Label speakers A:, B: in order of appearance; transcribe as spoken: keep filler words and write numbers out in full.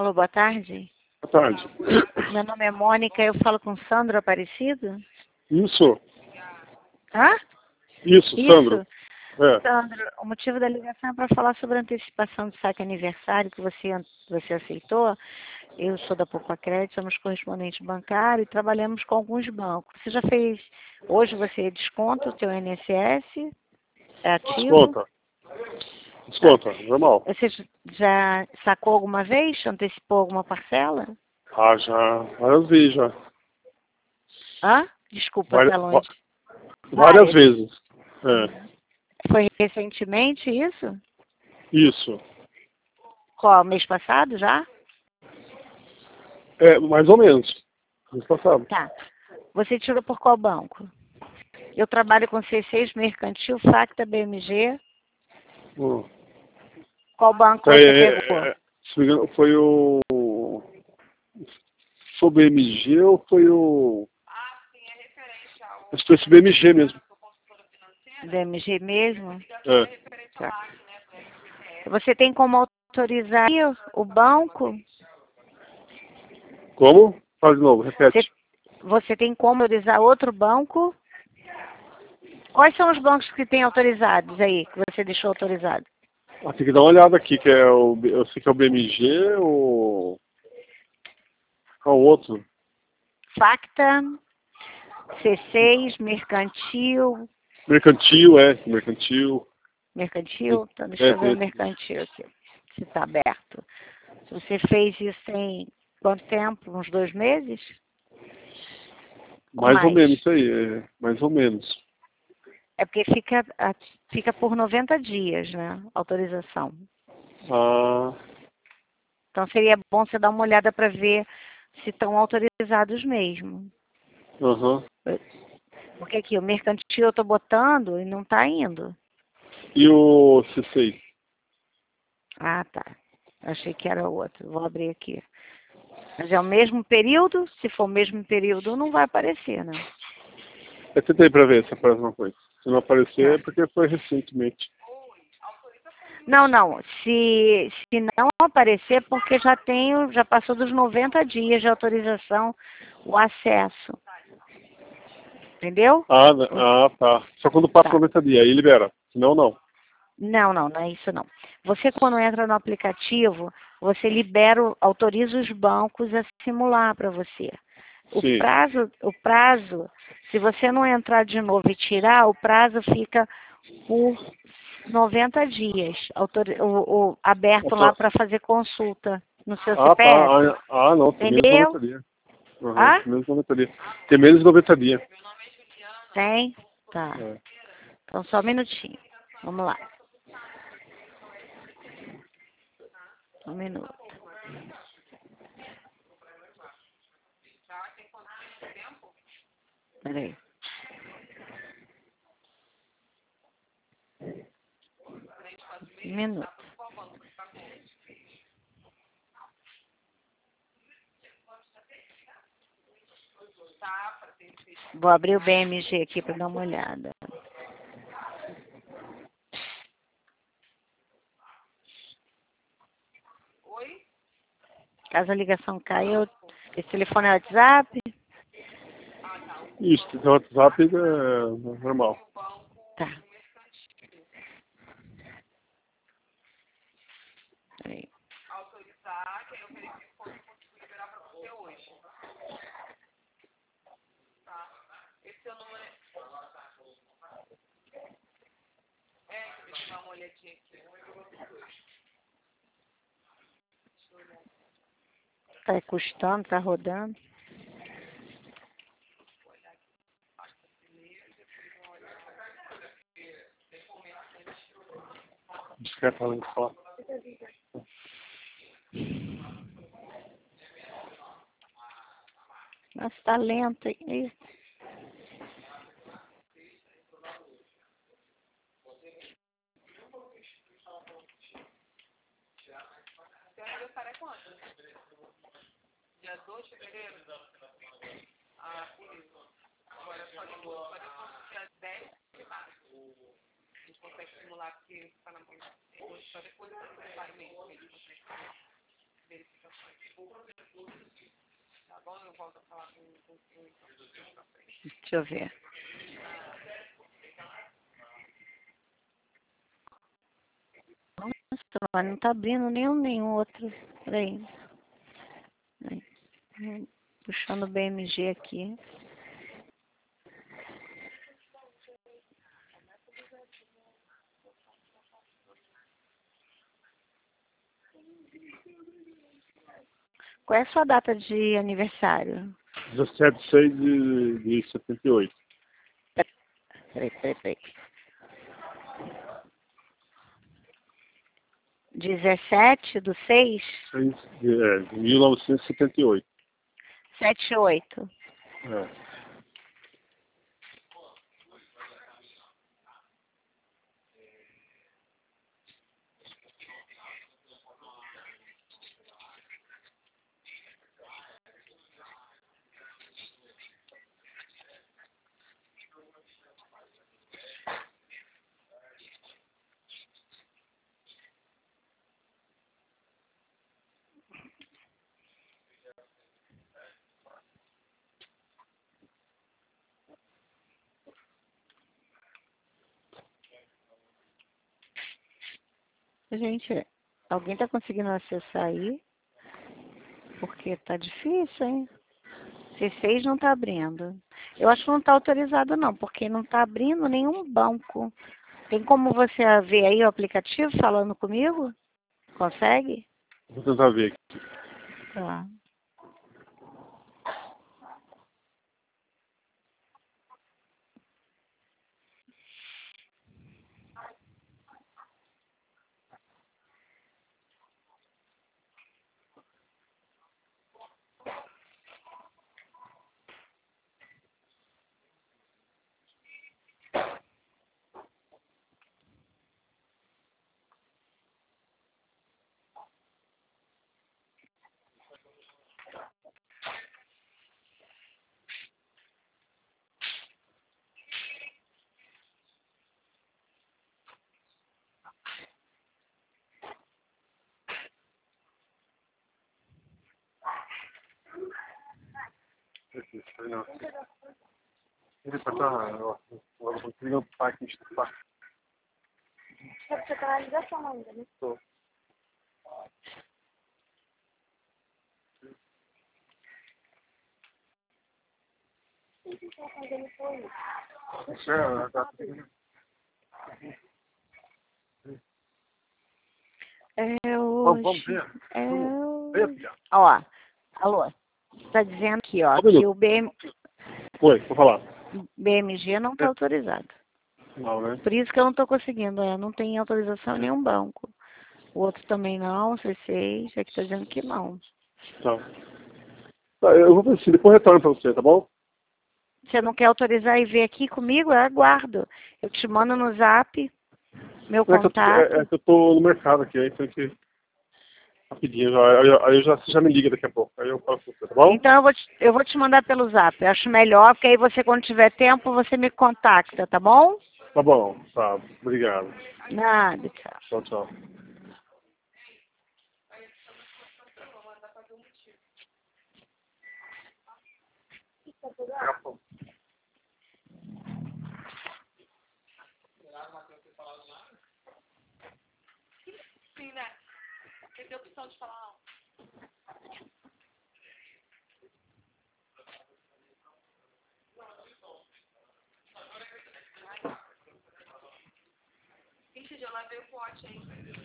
A: Alô, boa tarde.
B: Boa tarde.
A: Meu nome é Mônica, eu falo com Sandro Aparecido?
B: Isso.
A: Hã?
B: Isso,
A: Isso.
B: Sandro. É.
A: Sandro, o motivo da ligação é para falar sobre a antecipação do saque aniversário que você, você aceitou. Eu sou da Poupa Crédito, somos correspondentes bancários e trabalhamos com alguns bancos. Você já fez, hoje você desconta o seu I N S S? É ativo?
B: Desconta. Desconta, normal.
A: Você já sacou alguma vez? Antecipou alguma parcela?
B: Ah, já. Várias vezes já.
A: Hã? Desculpa,
B: Várias,
A: tá longe.
B: várias vezes. É.
A: Foi recentemente isso?
B: Isso.
A: Qual? Mês passado já?
B: É, mais ou menos. Mês passado.
A: Tá. Você tirou por qual banco? Eu trabalho com C seis, Mercantil, Facta, B M G.
B: Hum.
A: Qual banco
B: É,
A: você
B: é,
A: pegou?
B: é, se não me engano, foi o... Foi o B M G ou foi o... Acho que foi esse B M G mesmo.
A: B M G mesmo?
B: É.
A: Tá. Você tem como autorizar o banco?
B: Como? Fala de novo, repete.
A: Você, você tem como autorizar outro banco? Quais são os bancos que tem autorizados aí, que você deixou autorizado?
B: Ah, tem que dar uma olhada aqui, que é o... Eu sei que é o B M G ou... Qual o outro?
A: Facta, C seis, Mercantil.
B: Mercantil, é. Mercantil.
A: Mercantil? Então, deixa
B: É,
A: eu ver o
B: tem...
A: mercantil aqui, se está aberto. Se você fez isso em quanto tempo? Uns dois meses? Ou
B: Mais
A: mais?
B: ou menos isso aí, é. Mais ou menos.
A: É porque fica, fica por noventa dias, né? Autorização.
B: Ah,
A: Então seria bom você dar uma olhada para ver se estão autorizados mesmo.
B: aham.
A: Porque aqui o mercantil eu estou botando e não está indo.
B: E o C seis?
A: Ah, tá. Achei que era outro. Vou abrir aqui. Mas é o mesmo período? Se for o mesmo período, não vai aparecer, né?
B: Eu tentei pra ver se aparece uma coisa. Se não aparecer é
A: Tá.
B: porque foi recentemente.
A: Não, não. Se, se não aparecer, porque já tenho, já passou dos noventa dias de autorização o acesso. Entendeu?
B: Ah, né? Ah, tá. Só quando passa
A: Tá.
B: noventa dias, aí libera. Senão, não.
A: Não, não, não é isso não. Você quando entra no aplicativo, você libera, autoriza os bancos a simular para você. O
B: Sim.
A: prazo, o prazo, se você não entrar de novo e tirar, o prazo fica por noventa dias, autori o, o, aberto lá
B: Opa.
A: para fazer consulta no seu
B: Ah, tá.
A: C P F.
B: Ah, ah, não. Tem menos de
A: Entendeu?
B: noventa dias. Aham,
A: Ah?
B: tem menos de noventa dias. Tem menos de noventa dias.
A: Tem? Tá.
B: É.
A: Então só um minutinho. Vamos lá. Um minuto. Peraí. Um minuto. Vou abrir o B M G aqui para dar uma olhada. Caso a ligação caia, esse telefone é WhatsApp?
B: Isso, tem WhatsApp é normal.
A: Tá. Peraí. Tá custando, tá rodando.
B: Discreta lá de falar.
A: Nossa, tá lento. Isso. Deixa eu ver. Nossa, mas não tá abrindo nenhum nem outro. Peraí. Peraí. Puxando o B M G aqui. Qual é a sua data de aniversário?
B: dezessete de seis de, de setenta e oito.
A: Peraí, peraí, peraí. dezessete do seis?
B: seis de, é, de mil novecentos e setenta e oito.
A: setenta e oito.
B: É.
A: Gente, alguém tá conseguindo acessar aí? Porque tá difícil, hein? C seis não tá abrindo. Eu acho que não tá autorizado não, porque não tá abrindo nenhum banco. Tem como você ver aí o aplicativo falando comigo? Consegue?
B: Vou tentar ver aqui.
A: Tá.
B: Aqui, foi não. Ele tá lá, ó. Eu consegui o parque de parque.
A: Você tá na ligação ainda, né?
B: Tô.
A: O que você tá fazendo foi isso?
B: É, tá.
A: É
B: Vamos, vamos
A: hoje.
B: ver.
A: É
B: Vê,
A: hoje.
B: filha.
A: Ó, alô. Tá dizendo aqui, ó,
B: Um
A: que
B: minuto.
A: o B M,
B: Oi, vou falar.
A: B M G não tá
B: É.
A: autorizado.
B: Não, né?
A: Por isso que eu não tô conseguindo, é, não tem autorização em nenhum banco. O outro também não, C seis, aqui tá dizendo que não.
B: Tá. Tá, eu vou ver se depois retorno pra você, tá bom?
A: Você não quer autorizar e ver aqui comigo? Eu aguardo. Eu te mando no zap, meu
B: É que eu,
A: contato.
B: é, é que eu tô no mercado aqui, aí tem que rapidinho. Aí, aí, aí eu já, você já me liga daqui a pouco. Aí eu falo com você, tá bom?
A: Então eu vou, te, eu vou te mandar pelo zap. Eu acho melhor, porque aí você, quando tiver tempo, você me contacta, tá bom?
B: Tá bom, tá. Obrigado.
A: Nada, tchau.
B: Tchau, tchau. Daqui a pouco.
A: Sim, né? Você tem opção de falar. Ixi, eu lavei o pote aí.